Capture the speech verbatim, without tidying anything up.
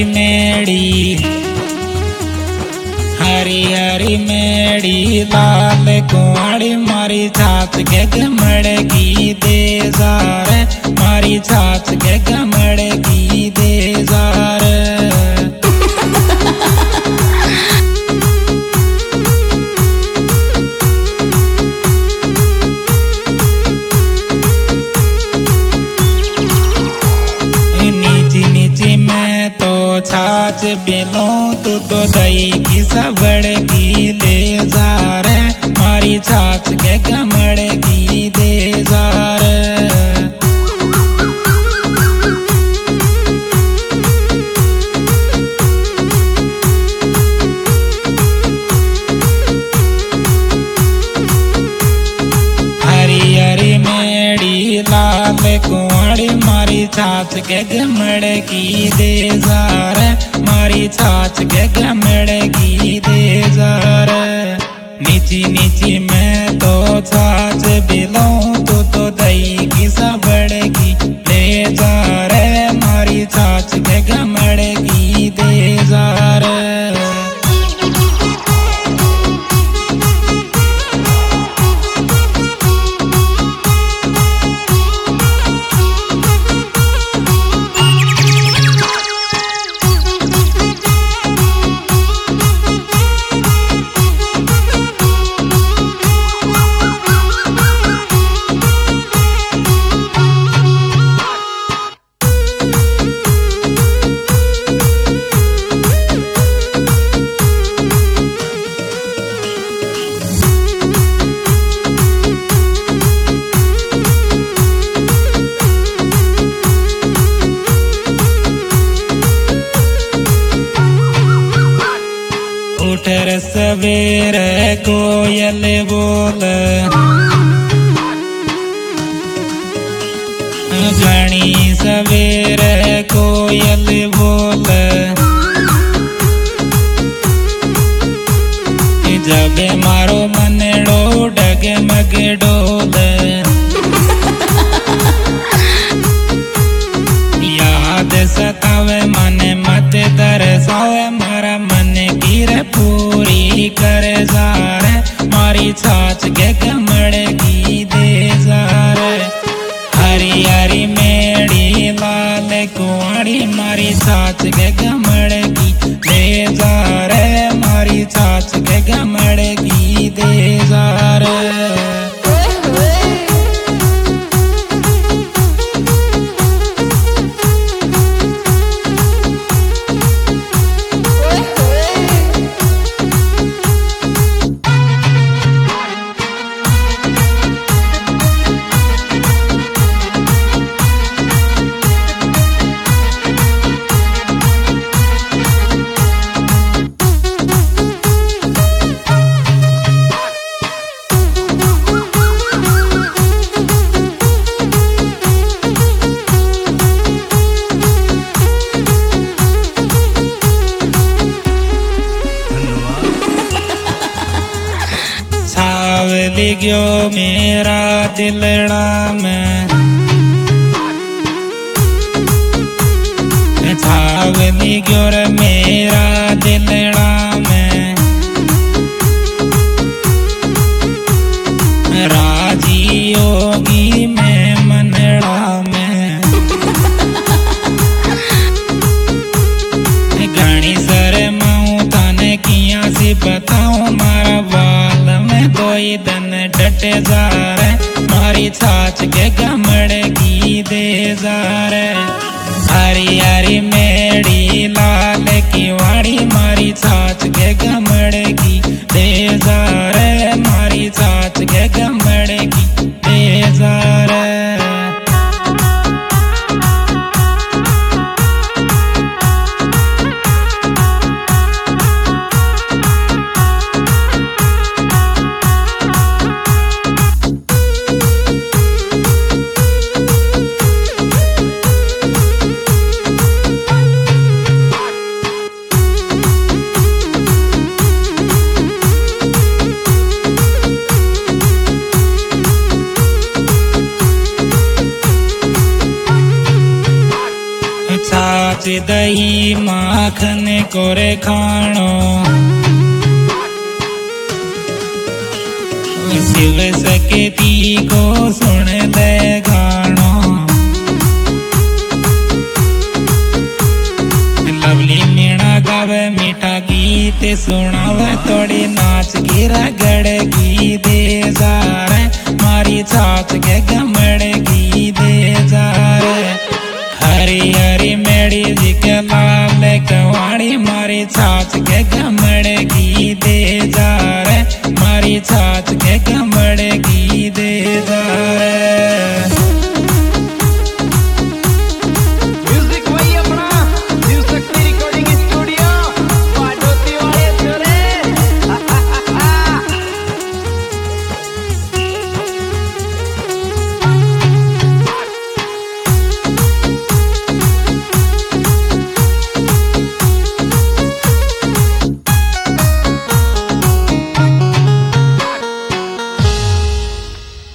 हरी मेड़ी हरी हरी मेड़ी लाल कुआड़ी मारी छाछ के गमड़गी दे जार मारी छाछ के गमड़गी दे जार नीची नीची मैं तो छाछ बिलो तू तो दही की सबड़गी दे जार मारी छाछ के गमड़गी दे जार हरी हरी मेड़ी लाल कुआड़ी मारी छाछ के गमड़गी दे जार मारी छाछ के गमड़गी दे जार नीची नीची मैं तो छाछ बिलों तू तो दही की सबड़गी दे जार मारी छाछ के गमड़गी दे जार उठर सवेर कोयल बोल घनी सवेर कोयल बोल जब मारो मनड़ो डगे मगे डोल याद सतावे मने मत तरसावे मारा मन गिर पूरी कर जार मारी छाछ के गमड़गी दे जार हरी हरी मेड़ी लाल कुआड़ी मारी छाछ के गमड़गी दे जार मारी छाछ के गमड़गी दे जार सावली गयो मेरा दिलड़ा में सावली गयो रे मेरा दिलड़ा में राजी योगी में मनड़ा में घनी सर माऊं थाने किया सी बताऊं मारा बाल में कोई दन डटे जार मारी छाछ के गमड़गी दे जार हरी हरी मेड़ी लाल की वाड़ी मारी छाछ के गमड़गी दे जार मारी छाछ के गमड़गी दे जार मारे दही माखन कोरे खाणो शिव सकेती को सुन दे गाणो लवली मीणा गावे मीठा गीत सुनावे थोड़ी नाच गिरा गड़ की दे जा रे मारी छाछ के गमड़ की दे जा रे हरी हरी मेड़ी जी के लाल कवाड़ी मारी छाछ के गम